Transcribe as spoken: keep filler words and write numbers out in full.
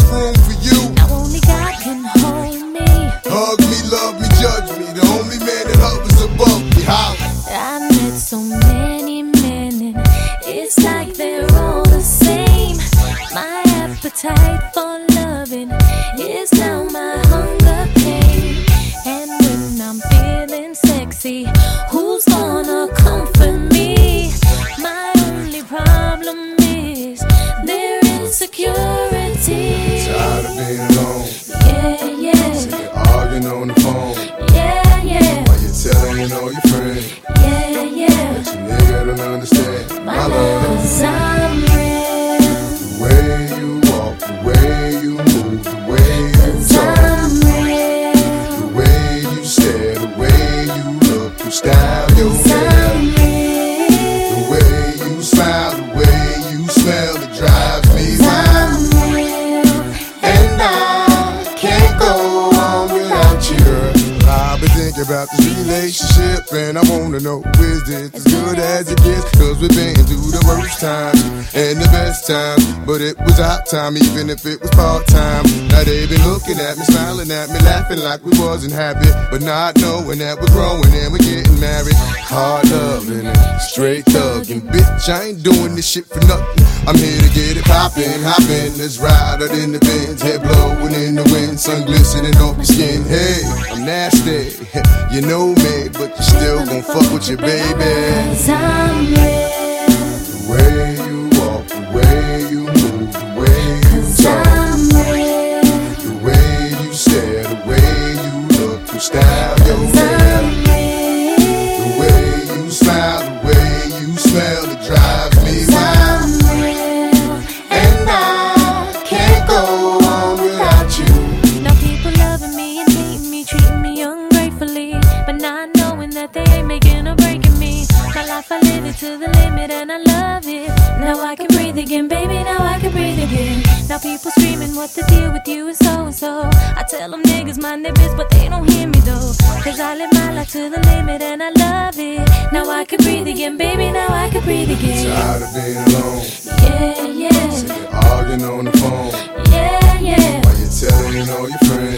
room for you. Now only God can hold me. Hug me, love me, judge me. The only man that hovers above me. Holla. I met so many men and it's like they're all the same. My appetite for loving is now my hunger pain. And when I'm feeling sexy, who's gonna comfort me? My only problem is their insecurity. Tired of being alone. Yeah, yeah. Sick of arguing on the phone. Yeah, yeah. While you're telling all your friends. Yeah, yeah. But you nigga don't understand my, my love. Cause I'm real. The way you walk, the way you move, the way you talk. I'm real. The way you stare, the way you look, you style your hair. I'm real. The way you smile, the way you smell, it drives me wild. I'm real. And I can't go on without you, girl. I've been thinking about this relationship, and I wanna know, is this as good as it gets? Cause we've been through the worst times and the best times, but it was our time, even if it was part-time. Now they been looking at me, smiling at me, laughing like we wasn't happy, but not knowing that we're growing and we're getting married. Hard loving and straight thugging, bitch, I ain't doing this shit for nothing. I'm here to get it poppin', hoppin', let's ride out in the Benz, head blowin' in the wind, sun glistening off your skin. Hey, I'm nasty, you know me, but you still gon' fuck with your baby. Cause I'm real. The way you walk, the way you move, the way you Cause talk, I'm real. the way you stare, the way you look, you style your Cause hair. I'm real. The way you smile, the way you smell, it drives me Cause wild. I'm real. And I can't go on without you. Now people loving me and hating me, treating me ungratefully, but not knowing that they ain't making or breaking me. My life, I live it to the limit and I love it. Now I can breathe again, baby, now I can breathe again. Now people screaming what the deal with you is so and so. I tell them niggas mind their biz, but they don't hear me though. Cause I live my life to the limit and I love it. Now I can breathe again, baby, now I can breathe again. Tired of being alone. Yeah, yeah. Sick of arguing on the phone. Yeah, yeah. While you're telling all your friends.